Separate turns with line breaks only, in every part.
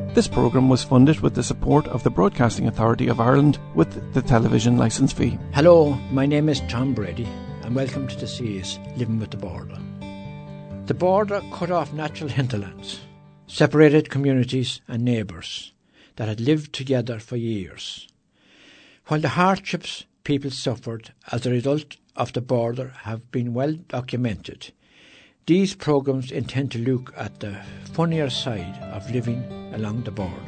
This programme was funded with the support of the Broadcasting Authority of Ireland with the television licence fee.
Hello, my name is Tom Brady and welcome to the series Living with the Border. The border cut off natural hinterlands, separated communities and neighbours that had lived together for years. While the hardships people suffered as a result of the border have been well documented, these programmes intend to look at the funnier side of living along the border.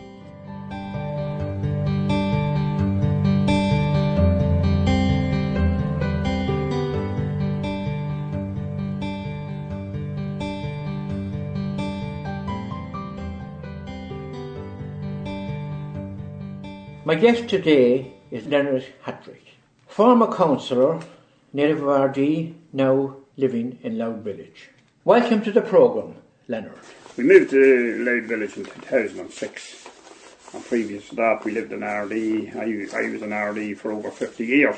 My guest today is Leonard Hattrick, former councillor, native of Ardee, now living in Louth Village. Welcome to the programme, Leonard.
We moved to Louth Village in 2006. And previous to that, we lived in Ardee. I was in Ardee for over 50 years.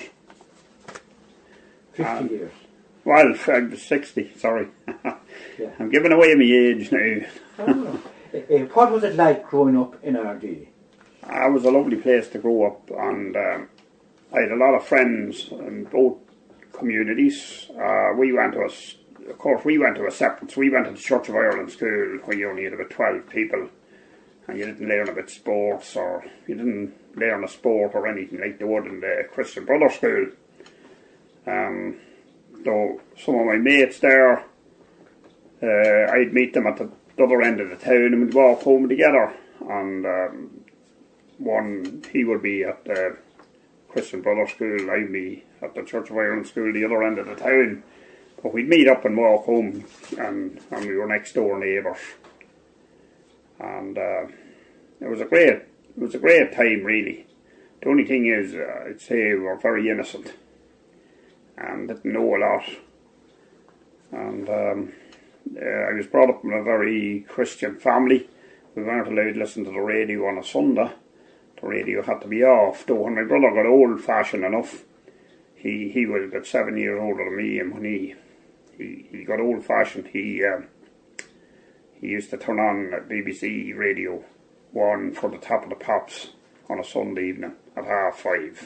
50 years?
Well, I was 60, sorry.
Yeah.
I'm giving away my age now.
What was it like growing up in Ardee?
It was a lovely place to grow up, and I had a lot of friends in both communities. We went to a separate, so we went to the Church of Ireland school where you only had about 12 people, and you didn't learn about sports, or you didn't learn a sport or anything like they would in the Christian Brothers school. Though some of my mates there, I'd meet them at the other end of the town and we'd walk home together, and he would be at the Christian Brothers school, I'd be at the Church of Ireland school, the other end of the town. But we'd meet up and walk home, and we were next door neighbours. And it was a great time, really. The only thing is, I'd say we were very innocent and didn't know a lot. And I was brought up in a very Christian family. We weren't allowed to listen to the radio on a Sunday. The radio had to be off. Though when my brother got old-fashioned enough, he was about 7 years older than me, and when he got old-fashioned, he used to turn on BBC Radio 1 for the Top of the Pops on a Sunday evening at 5:30.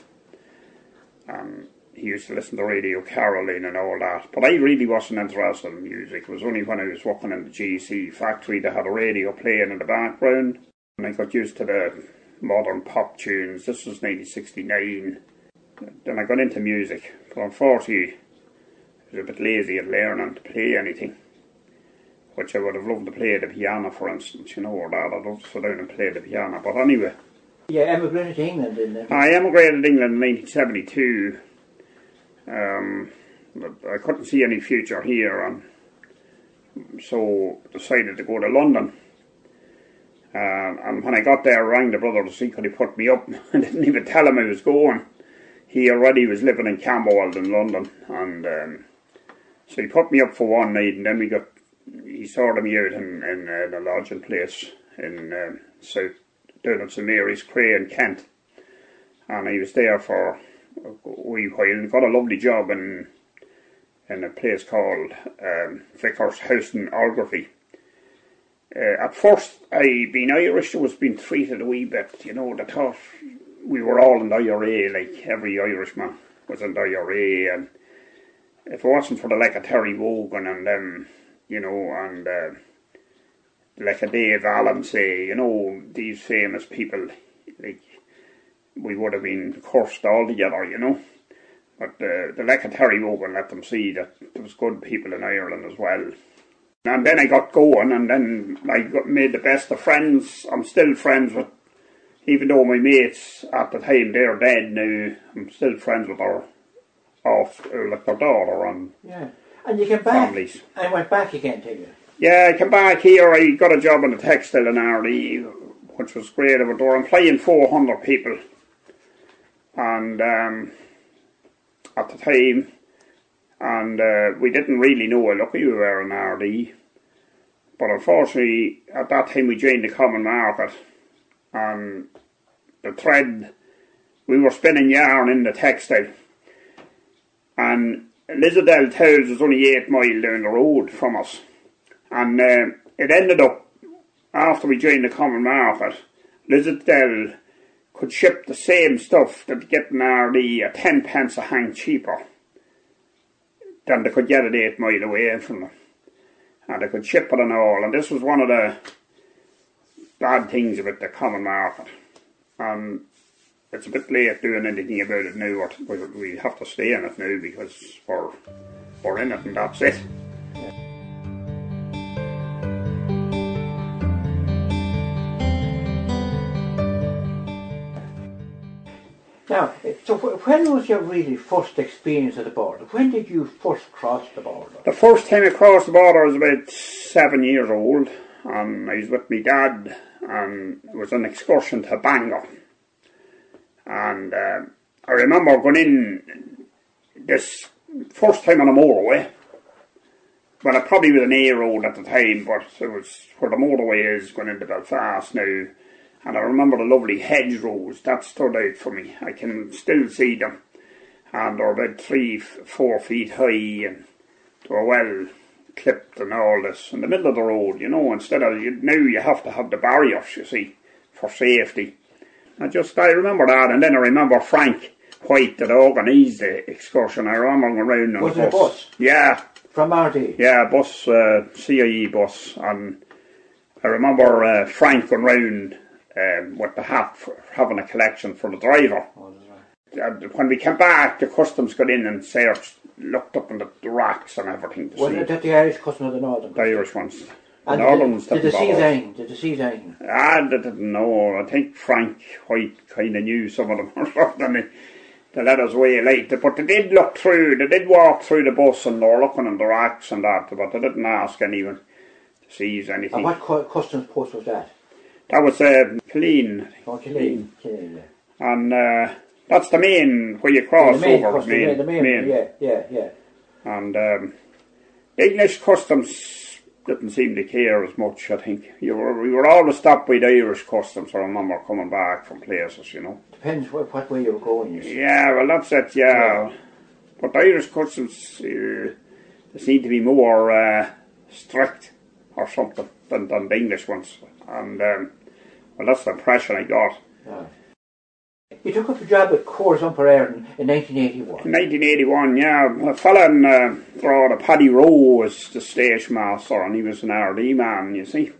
He used to listen to Radio Caroline and all that. But I really wasn't interested in music. It was only when I was working in the GC factory that had a radio playing in the background, and I got used to the modern pop tunes. This was 1969. Then I got into music, but unfortunately I was a bit lazy at learning to play anything, which I would have loved to play the piano, for instance, or that. I'd love to sit down and play the piano. But anyway.
You emigrated to England, didn't you?
I emigrated to England in 1972. But I couldn't see any future here, and so decided to go to London. And when I got there, I rang the brother to see could he put me up. I didn't even tell him I was going. He already was living in Camberwell in London, and so he put me up for one night, and then he sorted me out in a lodging place in down at St Mary's Cray in Kent, and I was there for a wee while and got a lovely job in a place called Vicar's House in Algarve. At first, being Irish, I was being treated a wee bit, they thought we were all in the IRA, like every Irishman was in the IRA, and if it wasn't for the like of Terry Wogan and them, and like a Dave Allen say, these famous people, like, we would have been cursed altogether, But the like of Terry Wogan let them see that there was good people in Ireland as well. And then I got going, and then I made the best of friends. I'm still friends with, even though my mates at the time, they're dead now, I'm still friends with their daughter and
yeah. And you came back
families.
And went back again, did you?
Yeah, I came back here. I got a job in the textile in Ardee, which was great. They were employing 400 people. And at the time, and we didn't really know how lucky we were in Ardee. But unfortunately, at that time we joined the common market, and the thread, we were spinning yarn in the textile, and Lizardale Towels was only 8 miles down the road from us, and it ended up after we joined the common market, Lizardale could ship the same stuff that get an RD at 10 pence a hank cheaper than they could get it 8 mile away from them. And they could ship it and all. And this was one of the bad things about the common market. And it's a bit late doing anything about it now. We have to stay in it now because we're in it and that's it.
Now, so when was your really first experience at the border? When did you first cross the border?
The first time I crossed the border I was about 7 years old, and I was with my dad, and it was an excursion to Bangor. And I remember going in this first time on a motorway. Well, it probably was an A road at the time, but it was where the motorway is going into Belfast now. And I remember the lovely hedgerows, that stood out for me. I can still see them. And they're about 3-4 feet high, and they were well clipped and all this. In the middle of the road, you know, instead of, now you have to have the barriers, you see, for safety. I remember that, and then I remember Frank White that organised the excursion. I remember going around on
was it a bus?
Yeah.
From RD?
Yeah, bus, CIE bus. And I remember Frank going round with the hat for having a collection for the driver.
Oh, that's right.
When we came back, the customs got in and searched, looked up in the racks and everything to see.
Was it the Irish customs or the Northern?
The Irish ones.
And
the Northern ones
did they see
bother.
anything? Did they see anything?
They didn't know. I think Frank White kind of knew some of them or something. They let us away late. But they did walk through the bus and they were looking in the racks and that, but they didn't ask anyone to seize anything.
And what customs post was that?
That was Killeen.
Oh, Killeen, yeah.
And that's the main where you cross over.
The main. Yeah.
And the English customs didn't seem to care as much, I think. We were always stopped by the Irish customs, I remember coming back from places, you know.
Depends what way you were going, you see.
Yeah, well that's it, yeah. But the Irish customs, they seem to be more strict or something than the English ones. And, well, that's the impression I got.
Yeah. You took up a job at Coors Umper in 1981.
In 1981, yeah. A fella in Drogheda, Paddy Rowe, was the stage master, and he was an RD man, you see.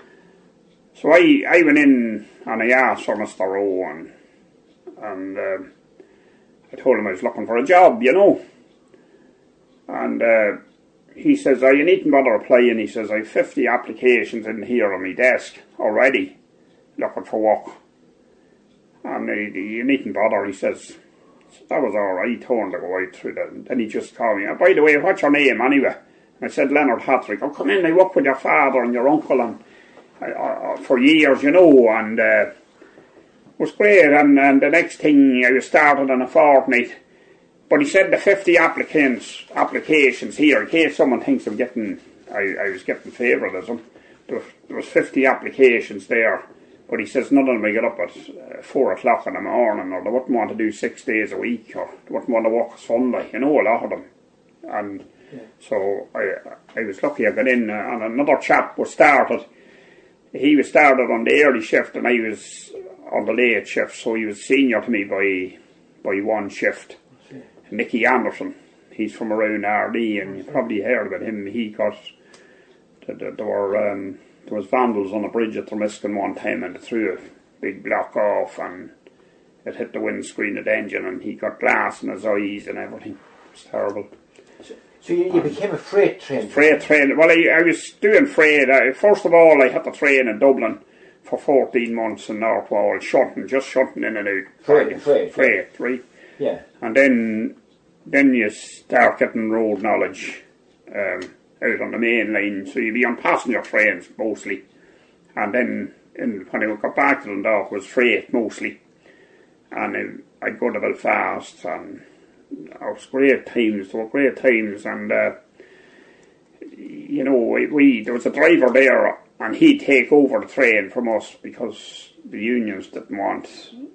So I went in and I asked for Mr. Rowe, and I told him I was looking for a job, you know. And he says, you needn't bother applying. He says, I have 50 applications in here on my desk already, looking for work. And you needn't bother, he says. So that was all right. He turned to go right through that. And then he just called me, by the way, what's your name anyway? And I said, Leonard Hattrick. Oh, come in, I worked with your father and your uncle and for years, you know, and it was great. And the next thing, I was started in a fortnight. But he said the 50 applications here, in case someone thinks I'm getting, I was getting favouritism. There was 50 applications there. But he says none of them will get up at 4 o'clock in the morning, or they wouldn't want to do 6 days a week, or they wouldn't want to work Sunday, you know, a lot of them. And so I was lucky I got in, and another chap was started. He was started on the early shift, and I was on the late shift, so he was senior to me by one shift. Nicky Anderson, he's from around RD, and you probably heard about him. He got, there was vandals on a bridge at Thermiskin one time, and it threw a big block off and it hit the windscreen of the engine, and he got glass in his eyes and everything. It was terrible.
So you became a freight trainer?
Freight trainer. Well, I was doing freight. First of all, I had to train in Dublin for 14 months in North Wall, just shunting in and out. Freight, right?
Yeah.
And then you start getting road knowledge out on the main line, so you'd be on passenger trains mostly, and then when I got back to Dundalk, it was freight mostly, and I'd go to Belfast, and it was great times. And you know, there was a driver there, and he'd take over the train from us because the unions didn't want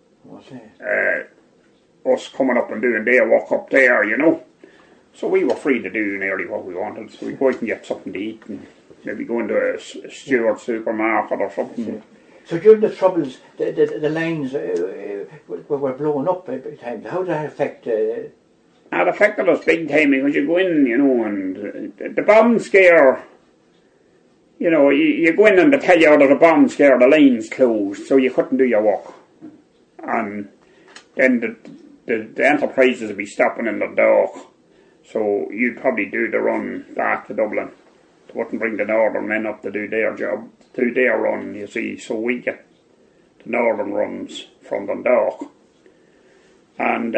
us coming up and doing their work up there, you know. So we were free to do nearly what we wanted. So we'd go out and get something to eat and maybe going to a Stewart supermarket or something.
So during the Troubles, the lines were blown up at times. How did that affect?
It affected us big time because you go in, and the bomb scare. You go in and they tell you out of the bomb scare, the line's closed, so you couldn't do your work. And then the enterprises would be stopping in the dock, so you'd probably do the run back to Dublin. They wouldn't bring the northern men up to do their job, do their run, you see, so we get the northern runs from Dundalk. And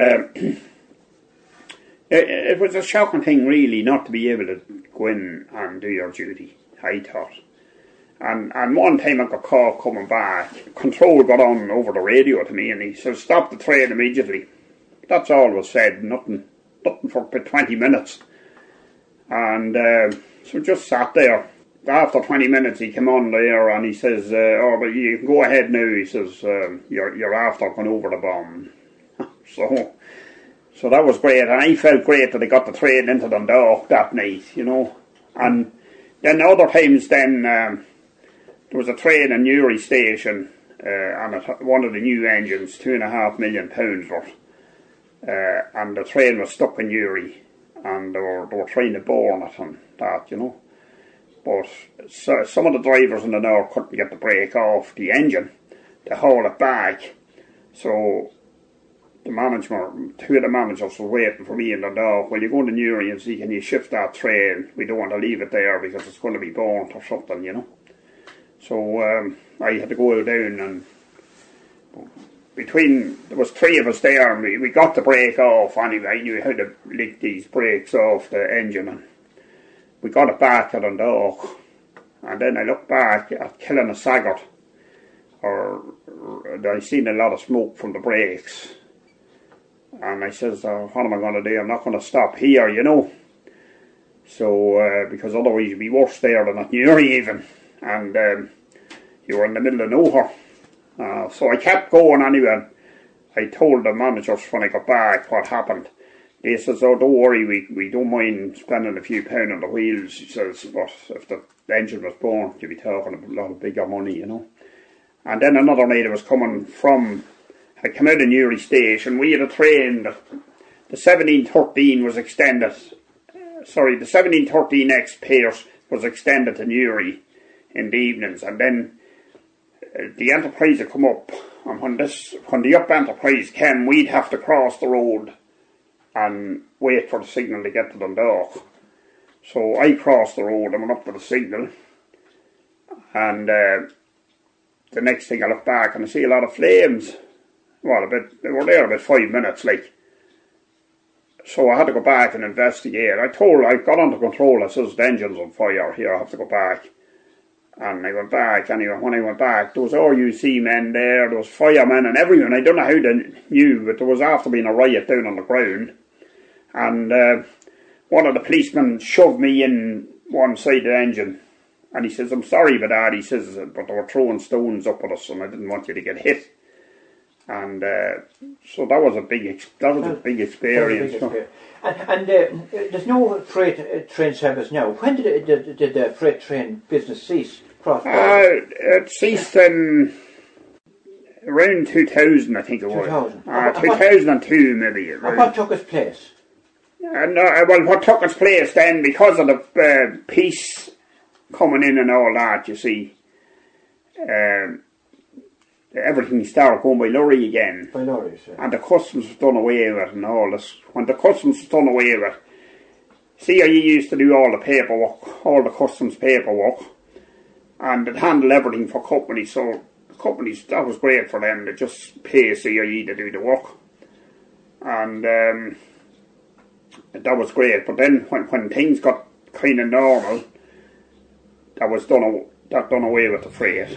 it was a shocking thing, really, not to be able to go in and do your duty, I thought. And one time I got a call coming back. Control got on over the radio to me and he said, stop the train immediately. That's all was said, nothing for about 20 minutes. And so just sat there. After 20 minutes he came on there and he says, but you can go ahead now. He says, you're after going over the bomb. So that was great, and I felt great that I got the train into Dundalk that night, And then other times there was a train in Newry station, and one of the new engines, £2.5 million worth, and the train was stuck in Newry, and they were trying to burn it and that, But some of the drivers in the north couldn't get the brake off the engine to haul it back, so two of the managers were waiting for me in the dock. Well, you go to Newry and see, can you shift that train? We don't want to leave it there because it's going to be burnt or something, So I had to go down, and there was three of us there, and we got the brake off anyway. I knew how to lick these brakes off the engine, and we got it back at Dundalk. And then I looked back at Killinassaggart, I seen a lot of smoke from the brakes. And I says, what am I going to do? I'm not going to stop here, So, because otherwise you'd be worse there than at Newry even. And you were in the middle of nowhere. So I kept going anyway. I told the managers when I got back what happened. They says, don't worry, we don't mind spending a few pound on the wheels. He says, but if the engine was burnt, you'd be talking a lot of bigger money, And then another night I was coming from... I came out of Newry station. We had a train that the 1713 was extended. The 1713X Pierce was extended to Newry in the evenings, and then the Enterprise would come up. And when the up Enterprise came, we'd have to cross the road and wait for the signal to get to Dundalk. So I crossed the road and went up to the signal, and the next thing I look back and I see a lot of flames. Well, they were there about 5 minutes, So I had to go back and investigate. I got under control, I says, the engine's on fire, here, I have to go back. And I went back, anyway, when I went back, there was RUC men there was firemen and everyone. I don't know how they knew, but there was after being a riot down on the ground. And one of the policemen shoved me in one side of the engine. And he says, I'm sorry about that, he says, but they were throwing stones up at us and I didn't want you to get hit. And so that was a big experience.
And there's no freight train service now. When did the freight train business cease?
It ceased in around 2000, I think it was. 2002 maybe.
And what took its place?
What took its place then, because of the peace coming in and all that, you see, everything started going by lorry again.
By lorries, yeah.
And the customs was done away with and all this. When the customs was done away with, CIE used to do all the paperwork, all the customs paperwork, and they'd handle everything for companies. So the companies, that was great for them. They just pay CIE to do the work. And that was great. But then when things got kind of normal, that was done away with the freight.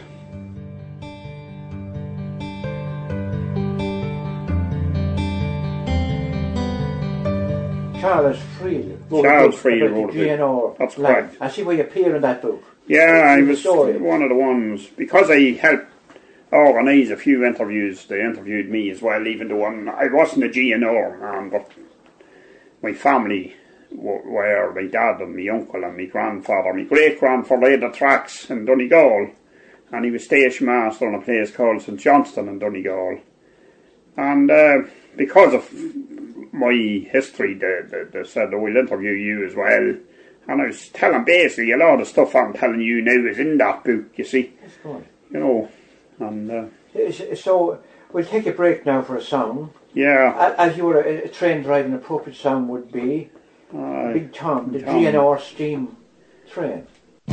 Charles Friel wrote
a
GNR.
That's correct.
I see where you appear in that book.
Yeah, I was one of the ones, because I helped organise a few interviews. They interviewed me as well, even though I wasn't a GNR man, but my family where my dad and my uncle and my grandfather, my great-grandfather laid the tracks in Donegal, and he was station master on a place called St Johnston in Donegal. And because of my history, they said, we'll interview you as well. And I was telling basically a lot of stuff I'm telling you now is in that book, you see.
That's good.
You know, and...
so, we'll take a break now for a song.
Yeah.
As you were a train driver, an appropriate song would be Big Tom, the GNR steam train.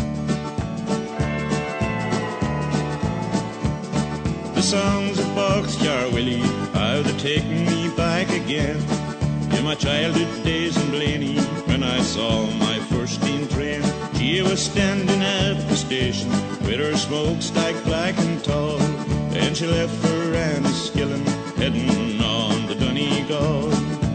The songs of Boxcar Willie, how they're taking me back again to my childhood days in Blaney, when I saw my first steam train. She was standing at the station with her smokestack black and tall, and she left for Enniskillen, heading on to Donegal.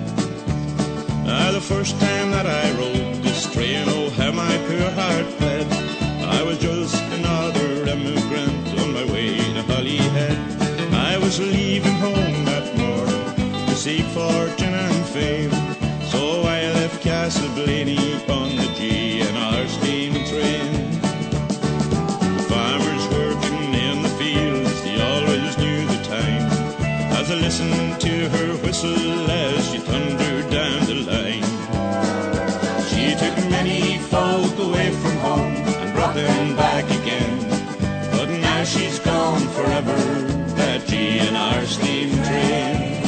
The first time that I rode this train, oh how my poor heart bled. I was just another emigrant on my way to Holyhead. I was leaving home that morning to seek fortune and fame, so I left Castleblaney on the GNR steam train. The farmers working in the fields, they always knew the time, as I listened to her whistle as she thundered down the line. She took many folk away from home and brought them back again, but now she's gone forever, that GNR steam train.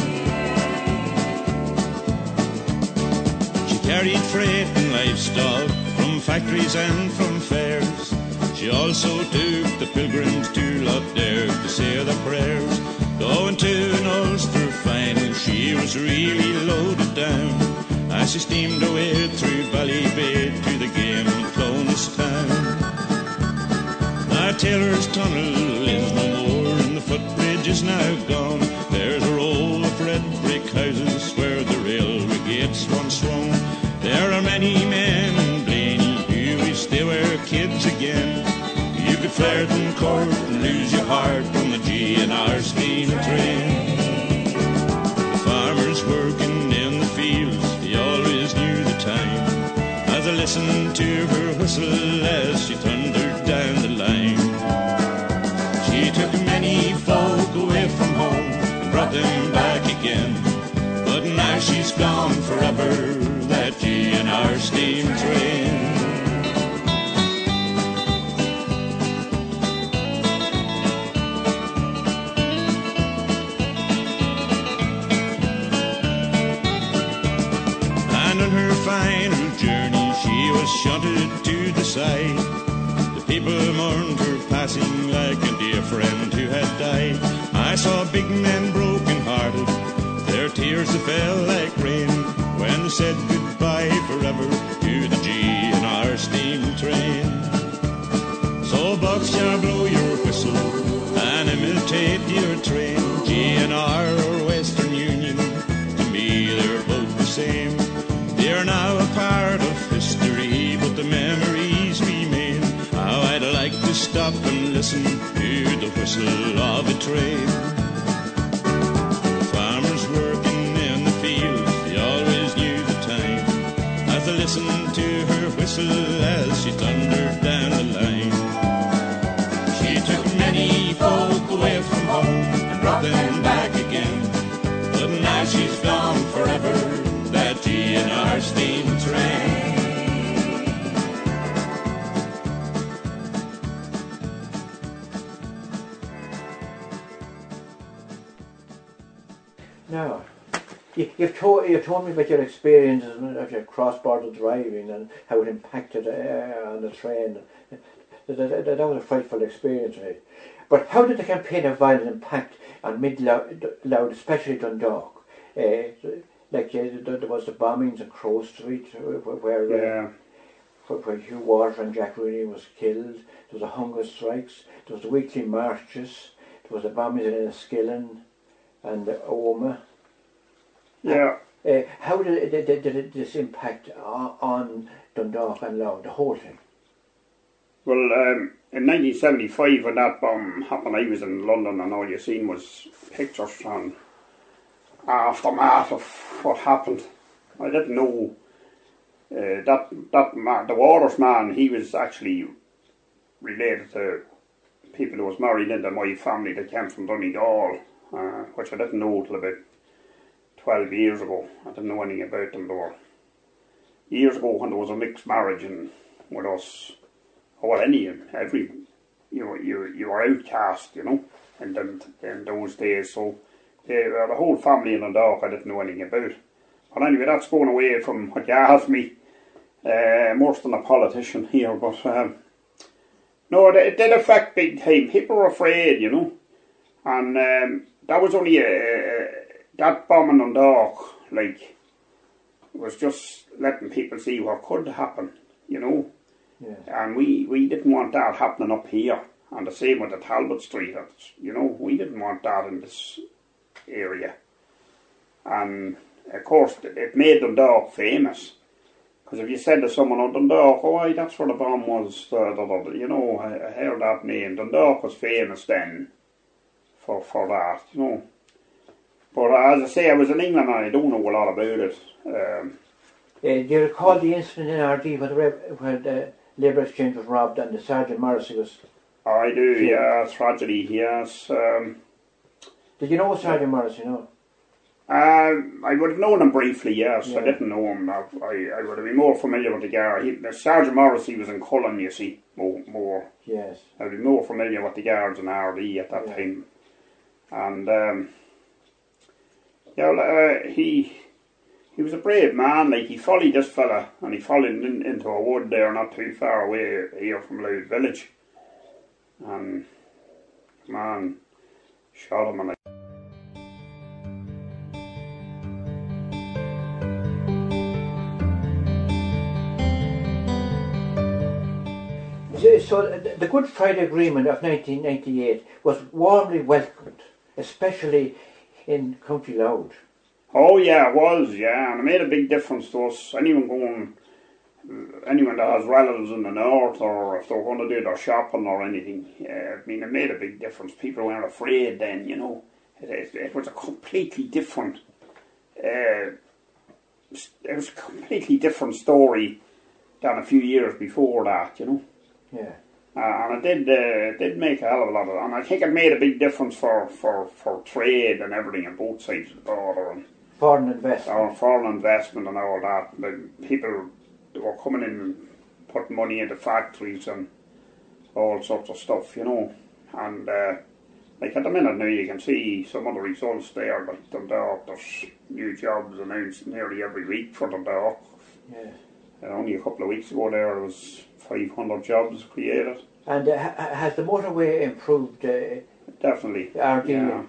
She carried freight and livestock from factories and from fairs. She also took the pilgrims to Loughdare to say their prayers. Going to an Ulster final, she was really loaded down as she steamed away through Ballybay to the Game of Clones town. Now Taylor's Tunnel is no more and the footbridge is now gone. There's a row of red brick houses where the railway gates once swung. There are many men in Blaney who wish they were kids again. You could flirt in court and lose your heart on the GNR steam train. The farmers working in the fields, they always knew the time, as I listened to her whistle as she thundered down the line. She took many folk away from home and brought them back again, but now she's gone forever, that GNR steam train. Final journey, she was shunted to the side. The people mourned her passing like a dear friend who had died. I saw big men broken hearted, their tears fell like rain when they said goodbye forever to the GNR steam train. So Boxcar, blow your whistle and imitate your train. GNR or Western Union, to me they're both the same. They're now a part of history, but the memories remain. How I'd like to stop and listen to the whistle of a train. The farmers working in the fields, they always knew the time, as I listened to her whistle as she thundered down the line. She took many folk away from home and brought them back again, but now she's gone forever, that GNR steam train.
Now, you've told me about your experiences of your cross-border driving and how it impacted on the train. That was a frightful experience, right? But how did the campaign of violence impact on Mid-Louth, especially Dundalk? Like there was the bombings in Crow Street where Hugh Walter and Jack Rooney was killed. There was the hunger strikes. There was the weekly marches. There was the bombings in Enniskillen and Omagh.
Yeah.
How did this impact on Dundalk and Louth, the whole thing?
Well, in 1975 when that bomb happened, I was in London and all you seen was pictures from aftermath of what happened. I didn't know that man, the Waters man, he was actually related to people who was married into my family that came from Donegal, which I didn't know till about 12 years ago. I didn't know anything about them. They were years ago when there was a mixed marriage and with us, or every, you were outcast, in those days. So the whole family in Dundalk I didn't know anything about. But anyway, that's going away from what you asked me, more than a politician here, but no, it did affect big time. People were afraid, and that was only that bomb in Dundalk, like, was just letting people see what could happen, Yeah. And we didn't want that happening up here. And the same with the Talbot Street, we didn't want that in this area. And of course, it made Dundalk famous. Because if you said to someone, oh, Dundalk, oh, that's where the bomb was, I heard that name. Dundalk was famous then for that, But as I say, I was in England and I don't know a lot about it.
Do you recall the incident in RD where the Labour Exchange was robbed and the Sergeant Morrissey was...
I do, yeah, tragedy, yes.
Did you know Sergeant Morrissey, no?
I would have known him briefly, yes. Yeah. I didn't know him. I would have been more familiar with the guard. Sergeant Morrissey was in Cullen, you see, more.
Yes.
I would be more familiar with the guards in RD at that time. And, he was a brave man. Like, he followed this fella, and he followed into a wood there not too far away here from Louth Village. And, man, shot him and
So the Good Friday Agreement of 1998 was warmly welcomed, especially in County Louth.
Oh yeah, it was, yeah, and it made a big difference to us. Anyone that has relatives in the north, or if they're going to do their shopping or anything, it made a big difference. People weren't afraid then, It was a completely different, story than a few years before that,
Yeah.
And it did make a hell of a lot of, and I think it made a big difference for trade and everything on both sides of the border. And
foreign investment.
Foreign investment and all that. The people were coming in and putting money into factories and all sorts of stuff, And like at the minute now you can see some of the results there, like Dundalk, there's new jobs announced nearly every week for Dundalk.
Yeah.
Only a couple of weeks ago there was 500 jobs created.
And has the motorway improved?
Definitely.
RD?
Yeah.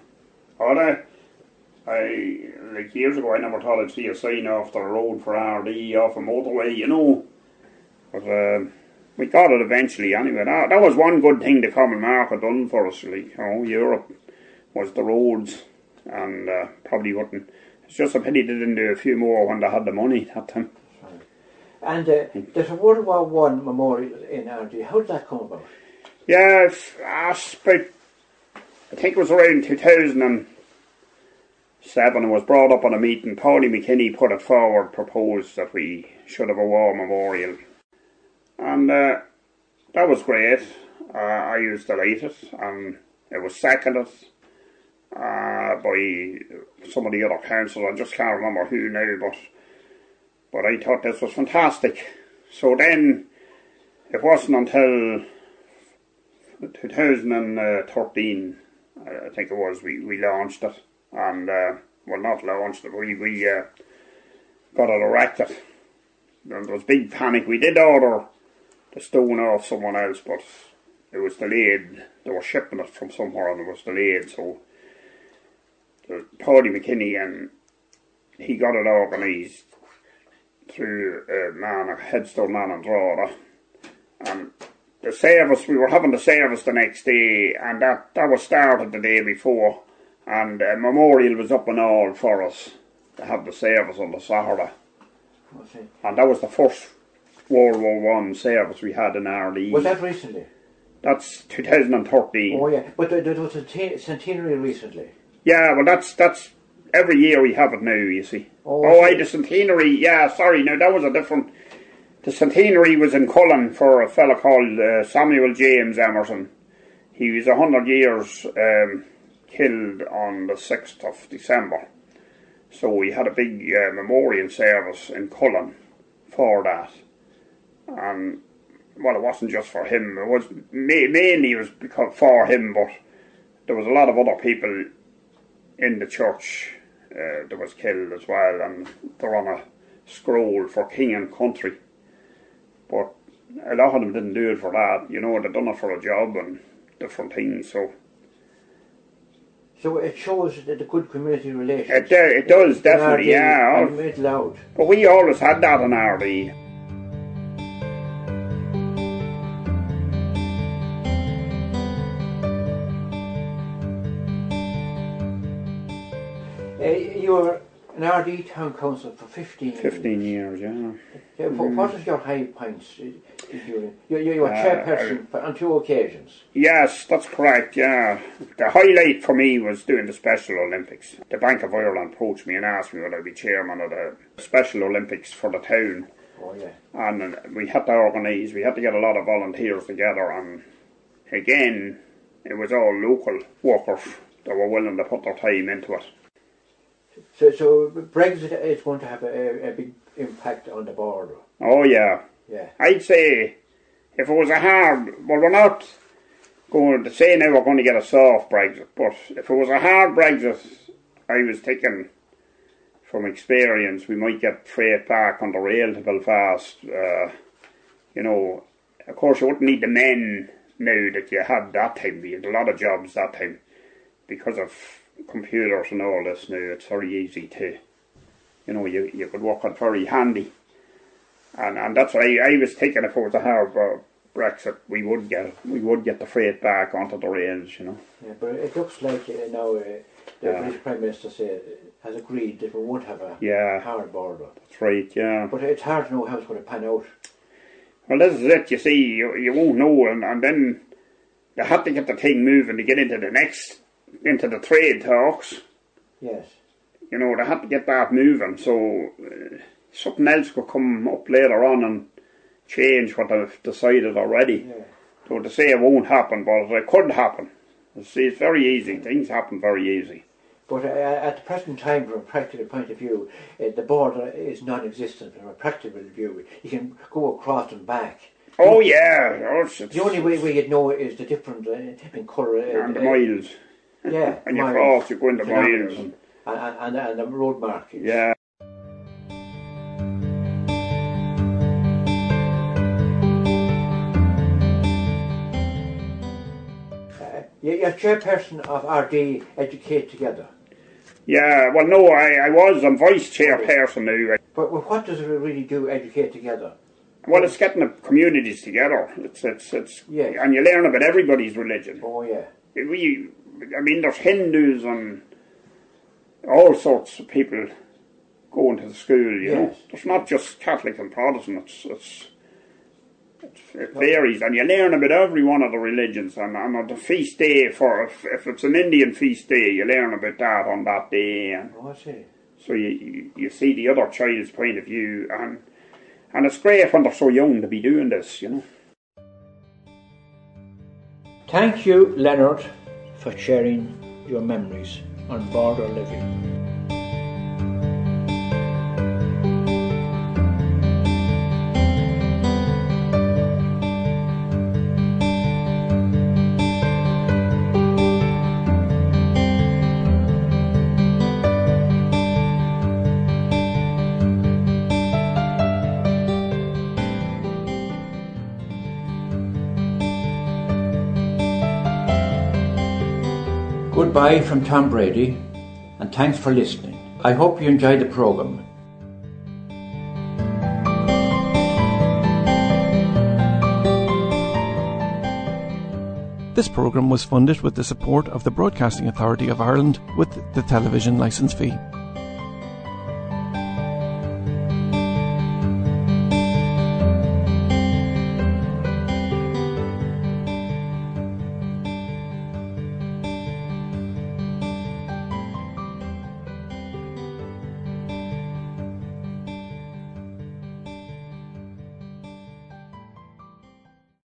Like years ago I never thought I'd see a sign off the road for RD off a motorway, But we got it eventually anyway. That was one good thing the Common Market done for us, like, Europe was the roads, and probably wouldn't. It's just a pity they didn't do a few more when they had the money that time.
And there's a World War I memorial in RD. How did that come about?
Yeah, I think it was around 2007. It was brought up on a meeting. Paulie McKinney put it forward, proposed that we should have a war memorial. And that was great. I was delighted. And it was seconded by some of the other councils. I just can't remember who now, but I thought this was fantastic. So then, it wasn't until 2013, I think it was, we launched it. And, well, not launched it, we got it erected. There was big panic. We did order the stone off someone else, but it was delayed. They were shipping it from somewhere and it was delayed, so Paulie McKinney, and he got it organised through a headstone man in Drogheda. And the service, we were having the service the next day, and that was started the day before, and a memorial was up and all for us to have the service on the Saturday.
Okay. And
that was the first World War I service we had in RD.
Was that recently?
That's 2013.
Oh yeah, but there was a centenary recently.
Yeah, well that's every year we have it now, you see.
The
centenary, yeah, sorry, no, that was a different, The centenary was in Cullen for a fella called Samuel James Emerson. He was 100 years killed on the 6th of December. So we had a big memorial service in Cullen for that. And, well, it wasn't just for him. It was mainly it was because for him, but there was a lot of other people in the church that was killed as well, and they're on a scroll for king and country. But a lot of them didn't do it for that, you know, they done it for a job and different things, so
it shows the good community relations.
It does, definitely, yeah.
And made loud.
But we always had that in RD.
You were an RD town council for 15 years.
15 years, yeah.
What is your high points? You were chairperson on 2 occasions.
Yes, that's correct, yeah. The highlight for me was doing the Special Olympics. The Bank of Ireland approached me and asked me would I be chairman of the Special Olympics for the town.
Oh, yeah.
And we had to organise, we had to get a lot of volunteers together, and again, it was all local workers that were willing to put their time into it.
So Brexit is going to have a big impact on the border.
Oh, yeah.
Yeah.
I'd say if it was a hard... Well, we're not going to say now we're going to get a soft Brexit, but if it was a hard Brexit, I was thinking from experience we might get freight back on the rail to Belfast. You know, of course you wouldn't need the men now that you had that time. You had a lot of jobs that time because of computers and all this now. It's very easy to, you know, you could work it very handy, and that's what I was thinking. If it was a hard Brexit, we would get the freight back onto the rails, you know. Yeah,
but it looks like now the British Prime Minister has agreed that we won't have a hard border.
That's right, yeah.
But it's hard to know how it's going to pan out.
Well, this is it. You see, you won't know, and then they have to get the thing moving to get into the trade talks.
Yes.
You know, they had to get that moving, so something else could come up later on and change what they've decided already.
Yeah.
So to say it won't happen, but it could happen. It's very easy. Things happen very easy.
But at the present time, from a practical point of view, the border is non-existent from a practical view. You can go across and back.
Oh, yeah.
The only way you'd know is the difference in colour.
And the miles.
Yeah.
And you cross, you go into miles.
And the road markings.
Yeah.
You're chairperson of RD Educate Together.
Yeah, well, no, I'm vice chairperson now.
But what does it really do, Educate Together?
Well, it's getting the communities together. It's
yes.
And you learn about everybody's religion.
Oh, yeah.
There's Hindus and all sorts of people going to the school, you know. There's not just Catholic and Protestant, it varies, and you learn about every one of the religions, and on the feast day, if it's an Indian feast day, you learn about that on that day. And
I see.
So you see the other child's point of view, and it's great when they're so young to be doing this, you know.
Thank you, Leonard, for sharing your memories on border living. Goodbye from Tom Brady, and thanks for listening. I hope you enjoyed the programme.
This programme was funded with the support of the Broadcasting Authority of Ireland with the television licence fee.